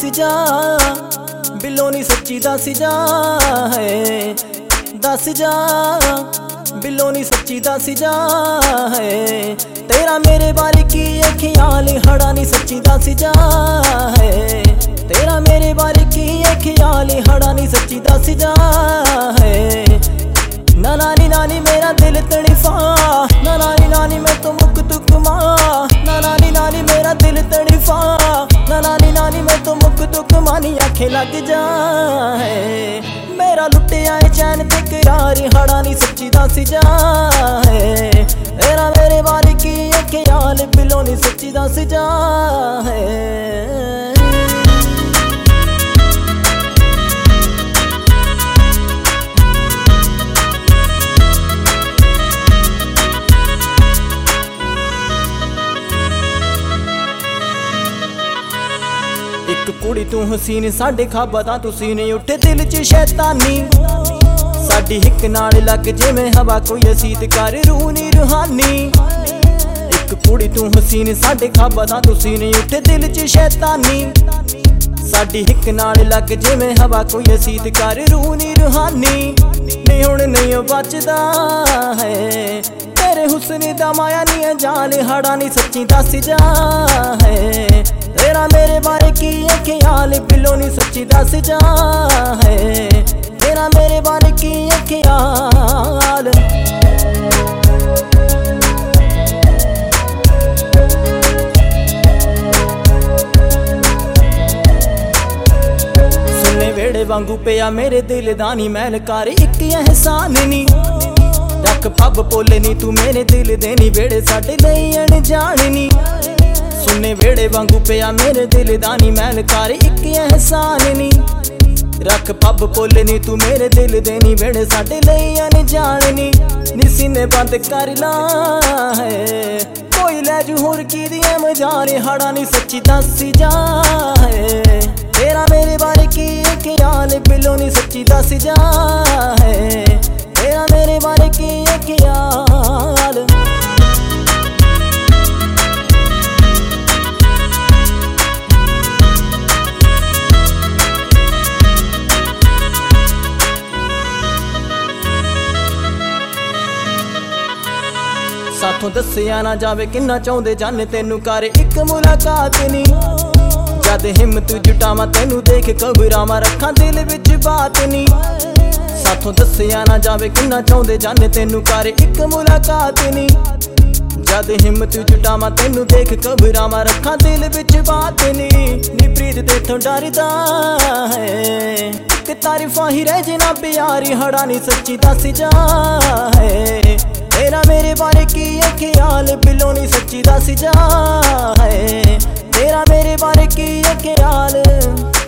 जा बिलों नी सच्ची दस जा है, दस जा बिलों नी सच्ची दस जा है। तेरा मेरे बारे की ये ख्याल हड़ा नी सच्ची दस जा है, तेरा मेरे बारे की ये ख्याल हड़ा नी सच्ची दस जा है। ना नानी नानी मेरा दिल तड़फा, ना नानी नानी मैं तो मुक तुक मां, ना नानी नानी मेरा दिल तड़फा, ना नानी नानी मैं तो मुक तुक मानी आंखें लग जा है। मेरा लुटे आए चैन ते करार हड़ा नी सच्ची दस जा है, तेरा मेरे बारे की ये ख्याल बिलों नी सच्ची दस जा है। एक कुड़ी तू हसीन साडे खाबा दा तू सीने उठे दिल च शैतानी, साडी हिक नाल लग जिवें हवा कोई असीत कर रूनी रूहानी। एक कुड़ी तू हसीन साडे खाबा दा तू सीने उठे दिल च शैतानी, साडी हिक नाल लग जिवें हवा कोई असीत कर रूनी रूहानी। नहीं हुण नहीं बचदा है तेरे हुस्न दा माया नी जाल हड़ा नी सच्ची दस जा है। तेरा मेरे बारे की ये ख्याल बिलों नी सच्ची दस जा है, तेरा मेरे बारे की ये ख्याल। सुनने वेड़े वांगू पिया मेरे दिल दा नी मैल कर इक एहसान नी, रख पब पोले नी तू मेरे दिल दे नी वेड़े साडे लई अनजान नी। सुनने वेड़े वांगू पिया मेरे दिल दा नी मैल कर इक एहसान नी, रख पब पोले नी तू मेरे दिल दे नी वेड़े साडे लई अनजान नी। सीने बंद कर ला है कोई लै जू होर की दियां मजारे हड़ा नी सच्ची दस जा है। तेरा मेरे बारे की ये ख्याल बिलों नी सच्ची दस जा है, तेरा मेरे बारे की ये ख्याल। साथों दसिया ना जावे किन्ना चाहुंदे जाने तेनू कर इक मुलाकात नी, जद हिम्मत जुटावां तेनू देख घबरावां रखां दिल विच बात नी। साथों दसिया ना जावे किन्ना चाहुंदे जाने तेनू कर इक मुलाकात नी, जद हिम्मत जुटावां तेनू देख घबरावां रखां दिल विच बात नी। नी प्रीत तेथों डरदा है कि तारीफां ही रह जना प्यारी हड़ा नी सच्ची दस जा है। तेरा मेरे बारे की ये ख्याल बिलों नी सच्ची दस जा है, तेरा मेरे बारे की ये ख्याल।